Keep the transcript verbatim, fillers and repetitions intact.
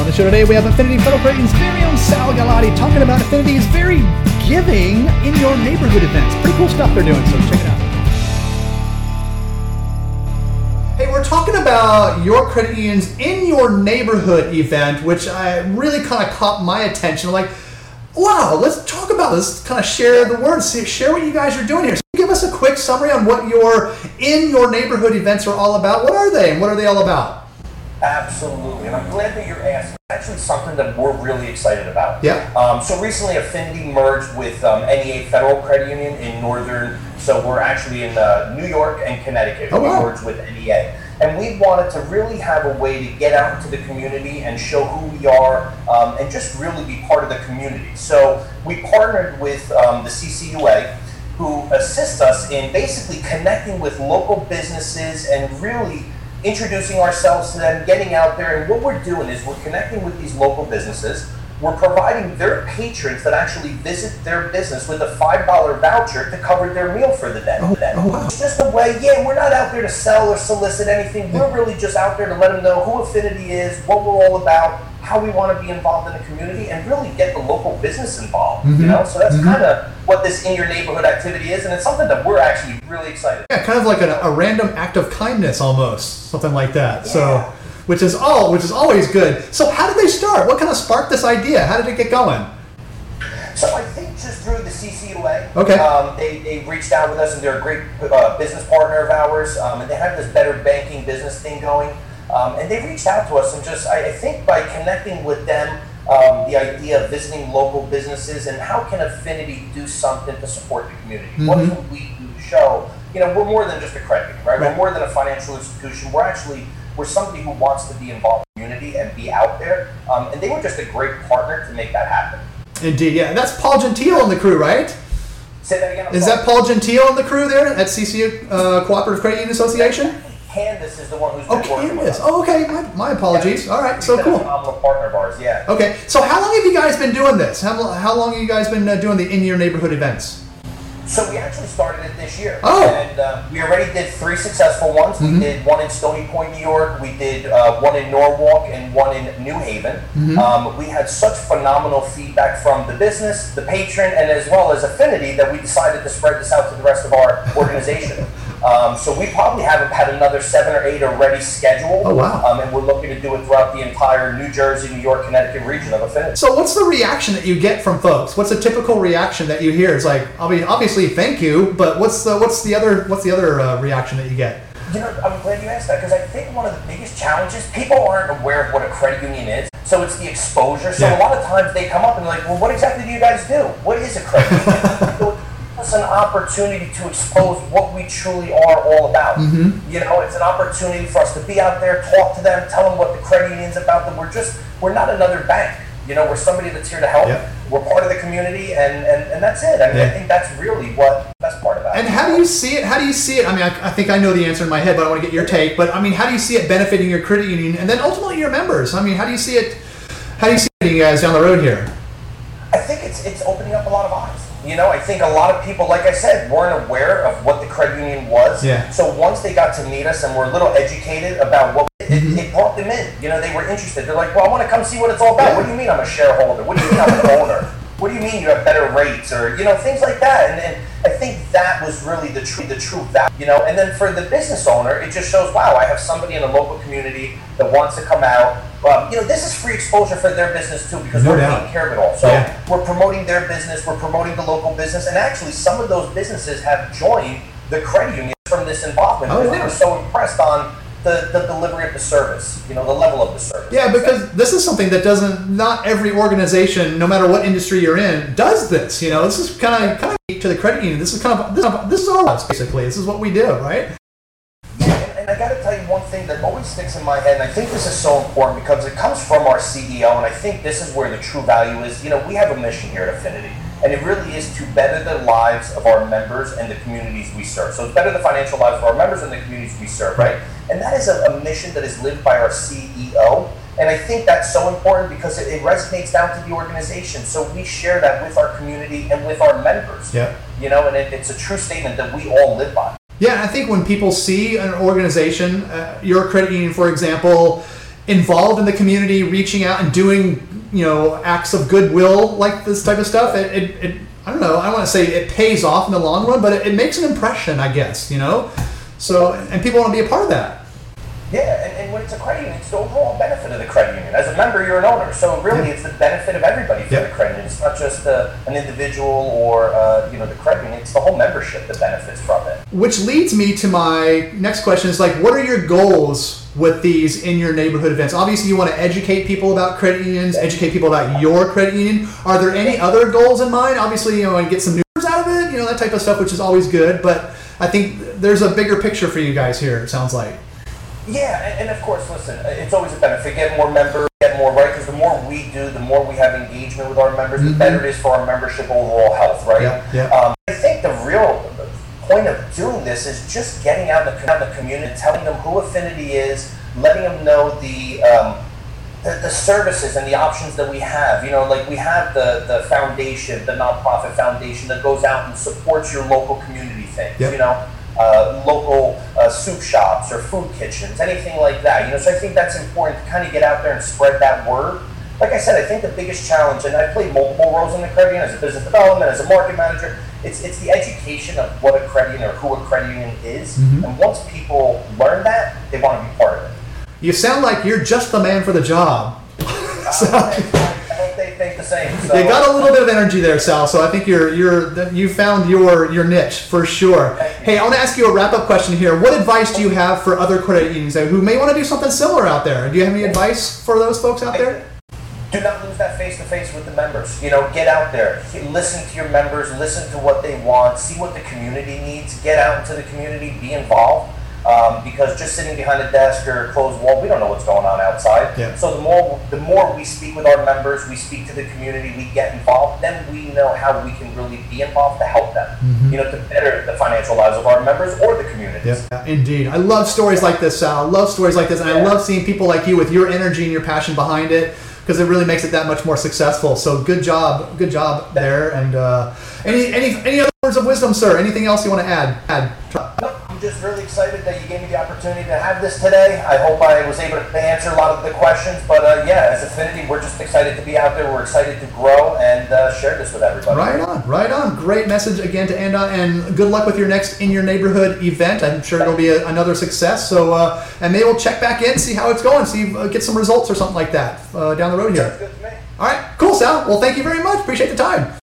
On the show today, we have Affinity Federal Credit Union's very own Sal Galati talking about Affinity's very giving in your neighborhood events. Pretty cool stuff they're doing, so check it out. Hey, we're talking about your credit unions in your neighborhood event, which I really kind of caught my attention. Like, wow, let's talk about this, kind of share the word, share what you guys are doing here. So give us a quick summary on what your in your neighborhood events are all about. What are they and what are they all about? Absolutely, and I'm glad that you're asking. Actually, something that we're really excited about. Yeah. Um, so recently, Affinity merged with um, N E A Federal Credit Union in Northern. So we're actually in uh, New York and Connecticut. Oh, wow. We merged with N E A, and we wanted to really have a way to get out into the community and show who we are, um, and just really be part of the community. So we partnered with um, the C C U A, who assists us in basically connecting with local businesses and really introducing ourselves to them, getting out there. And what we're doing is we're connecting with these local businesses. We're providing their patrons that actually visit their business with a five dollar voucher to cover their meal for the day. Oh, oh, wow. It's just a way, yeah, we're not out there to sell or solicit anything. We're really just out there to let them know who Affinity is, what we're all about, how we want to be involved in the community, and really get the local business involved. Mm-hmm. You know, so that's mm-hmm. kind of what this in your neighborhood activity is, and it's something that we're actually really excited about. Yeah, kind of like a, a random act of kindness, almost something like that. Yeah. So, which is all, which is always good. So, how did they start? What kind of sparked this idea? How did it get going? So I think just through the C C U A. Okay. Um, they, they reached out with us, and they're a great uh, business partner of ours, um, and they have this better banking business thing going. Um, and they reached out to us, and just I, I think by connecting with them, um, the idea of visiting local businesses and how can Affinity do something to support the community? Mm-hmm. What can we do to show? You know, we're more than just a credit union, right? right? We're more than a financial institution. We're actually we're somebody who wants to be involved in the community and be out there. Um, and they were just a great partner to make that happen. Indeed, yeah. And that's Paul Gentile and the crew, right? Say that again. I'm Is sorry. that Paul Gentile and the crew there at C C U uh, Cooperative Credit Union Association? Candace is the one who's Oh, been working with Candace. us. Oh, okay. My, my apologies. Yeah. All right. She's So been cool. a phenomenal partner of ours, yeah. Okay. So how long have you guys been doing this? How, how long have you guys been uh, doing the in your neighborhood events? So we actually started it this year. Oh. And uh, we already did three successful ones. Mm-hmm. We did one in Stony Point, New York. We did uh, one in Norwalk and one in New Haven. Mm-hmm. Um, we had such phenomenal feedback from the business, the patron, and as well as Affinity that we decided to spread this out to the rest of our organization. Um, so we probably haven't had another seven or eight already scheduled. Oh, wow. Um, and we're looking to do it throughout the entire New Jersey, New York, Connecticut region of Affinity. So what's the reaction that you get from folks? What's a typical reaction that you hear? It's like, obviously, thank you, but what's the what's the other what's the other uh, reaction that you get? You know, I'm glad you asked that, because I think one of the biggest challenges, people aren't aware of what a credit union is, so it's the exposure. So Yeah. a lot of times they come up and they're like, well, what exactly do you guys do? What is a credit union? So it's an opportunity to expose what we truly are all about. Mm-hmm. You know, it's an opportunity for us to be out there, talk to them, tell them what the credit union's about, that we're just, we're not another bank. You know, we're somebody that's here to help. Yeah. We're part of the community, and, and, and that's it. I mean, Yeah. I think that's really what the best part about it. And how do you see it? How do you see it? I mean, I, I think I know the answer in my head, but I want to get your take. But I mean, how do you see it benefiting your credit union and then ultimately your members? I mean, how do you see it? How do you see it, you guys, down the road here? I think it's it's opening up a lot of eyes. You know, I think a lot of people, like I said, weren't aware of what the credit union was. Yeah. So once they got to meet us and were a little educated about what it, Mm-hmm. it brought them in. You know, they were interested. They're like, well, I want to come see what it's all about. Yeah. What do you mean I'm a shareholder? What do you mean I'm an owner? What do you mean you have better rates, or you know, things like that? And then I think that was really the true the true value. You know, and then for the business owner, it just shows, wow, I have somebody in a local community that wants to come out. Um, you know, this is free exposure for their business too, because No we're doubt. taking care of it all. So Yeah. we're promoting their business, we're promoting the local business, and actually some of those businesses have joined the credit union from this involvement, Oh, because wow. they were so impressed on the, the delivery of the service, you know, the level of the service. Yeah, because this is something that doesn't, not every organization, no matter what industry you're in, does this. You know, this is kind of kind of unique to the credit union. This is kind of this, this is our lives, basically. This is what we do, right? Yeah, and, and I got to tell you one thing that always sticks in my head, and I think this is so important because it comes from our C E O, and I think this is where the true value is. You know, we have a mission here at Affinity, and it really is to better the lives of our members and the communities we serve. So it's better the financial lives of our members and the communities we serve, right? And that is a, a mission that is lived by our C E O. And I think that's so important because it, it resonates down to the organization. So we share that with our community and with our members. Yeah. You know, and it, it's a true statement that we all live by. Yeah, I think when people see an organization, uh, your credit union, for example, involved in the community, reaching out and doing, you know, acts of goodwill like this type of stuff, it, it, it I don't know, I don't want to say it pays off in the long run, but it, it makes an impression, I guess, you know? So, and people want to be a part of that. Yeah, and, and when it's a credit union, it's the overall benefit of the credit union. As a member, you're an owner, so really Yeah. it's the benefit of everybody for Yeah. the credit union. It's not just uh, an individual or uh, you know the credit union. It's the whole membership that benefits from it. Which leads me to my next question is like, what are your goals with these in your neighborhood events? Obviously, you want to educate people about credit unions, educate people about your credit union. Are there any other goals in mind? Obviously, you know, and get some news out of it, you know, that type of stuff, which is always good. But I think there's a bigger picture for you guys here, it sounds like. Yeah, and, and of course, listen, it's always a benefit. Get more members, get more, right? Because the more we do, the more we have engagement with our members, Mm-hmm. the better it is for our membership overall health, right? Yeah, yeah. Um, I think the real point of doing this is just getting out in the, out in the community, telling them who Affinity is, letting them know the, um, the the services and the options that we have. You know, like we have the, the foundation, the nonprofit foundation that goes out and supports your local community things, Yep. you know? Uh, local uh, soup shops or food kitchens, anything like that. You know, so I think that's important to kind of get out there and spread that word. Like I said, I think the biggest challenge, and I played multiple roles in the credit union as a business development, as a market manager. It's it's the education of what a credit union or who a credit union is, Mhm. and once people learn that, they want to be part of it. You sound like you're just the man for the job. So- Uh, I hope they think the same. So. You got a little bit of energy there, Sal. So I think you're you're you found your your niche for sure. Hey, I want to ask you a wrap up question here. What advice do you have for other credit unions who may want to do something similar out there? Do you have any advice for those folks out there? Do not lose that face to face with the members. You know, get out there, listen to your members, listen to what they want, see what the community needs. Get out into the community, be involved. Um, because just sitting behind a desk or a closed wall, we don't know what's going on outside. Yeah. So the more the more we speak with our members, we speak to the community, we get involved, then we know how we can really be involved to help them. Mm-hmm. You know, to better the financial lives of our members or the communities. Yeah, indeed. I love stories like this, Sal. I love stories like this, and I Yeah. love seeing people like you with your energy and your passion behind it, because it really makes it that much more successful. So good job, good job there. And uh, any any any other words of wisdom, sir? Anything else you want to add? Add. No, I'm just really excited that you gave me the opportunity to have this today. I hope I was able to answer a lot of the questions. But uh, yeah, as Affinity, we're just excited to be out there. We're excited to grow and uh, share this with everybody. Right on, right on. Great message again to end on, and good luck with your next In Your Neighborhood event. I'm sure it'll be a, another success. So, uh, and maybe we'll check back in, see how it's going, see uh, get some results or something like that uh, down the road here. Sounds good to me. All right, cool, Sal. Well, thank you very much. Appreciate the time.